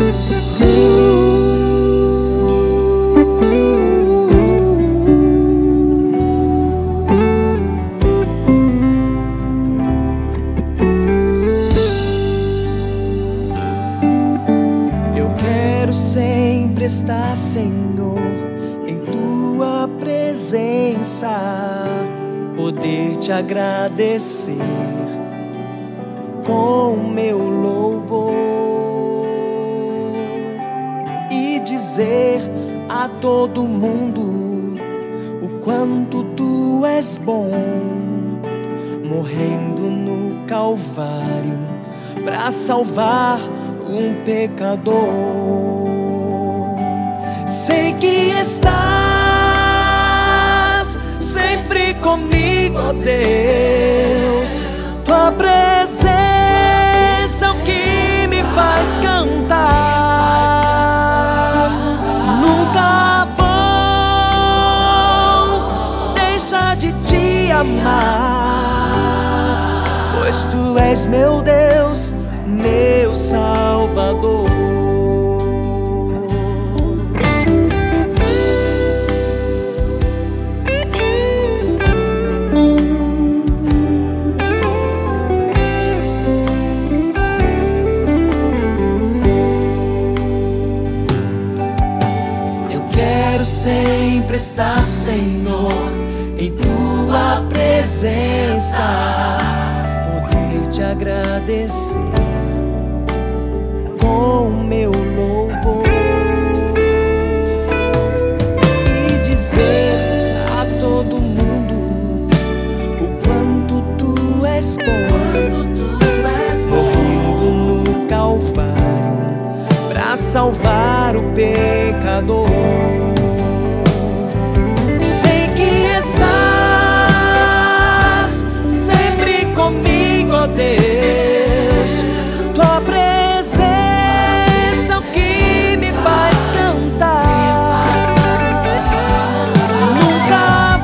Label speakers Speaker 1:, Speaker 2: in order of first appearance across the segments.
Speaker 1: Sempre está, Senhor, em tua presença, poder te agradecer com meu louvor e dizer a todo mundo o quanto tu és bom, morrendo no Calvário pra salvar um pecador. Sei que estás sempre comigo, ó Deus. Tua presença é o que me faz cantar. Nunca vou deixar de te amar, pois tu és meu Deus, meu Salvador. Sempre está, Senhor, em tua presença, poder te agradecer com meu louvor e dizer a todo mundo o quanto tu és bom, morrendo no Calvário pra salvar o pecador. Deus, tua presença é o que me faz cantar. Nunca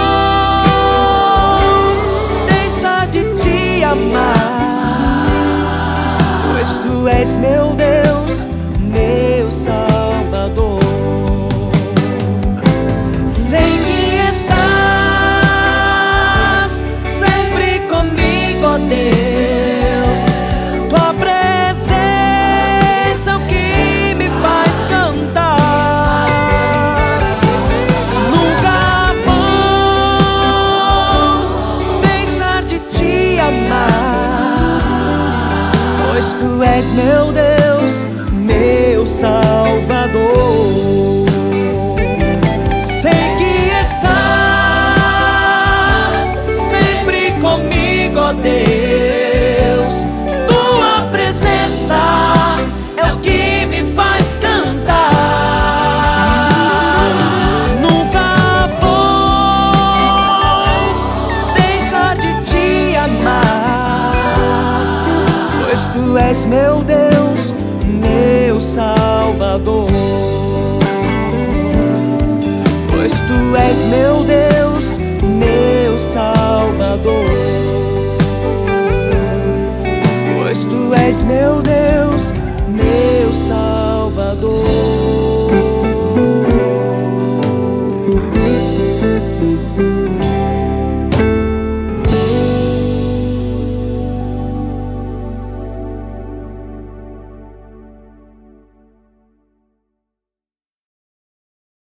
Speaker 1: vou deixar de te amar, pois tu és meu Deus, meu Salvador. Sei que estás sempre comigo, ó Deus. Tu és meu Deus, meu Salvador. Sei que estás sempre comigo, ó Deus. Tua presença é o que me faz cantar. Nunca vou deixar de te amar, pois tu és meu Deus, meu Salvador. Pois tu és meu Deus, meu Salvador. Pois tu és meu Deus, meu Salvador.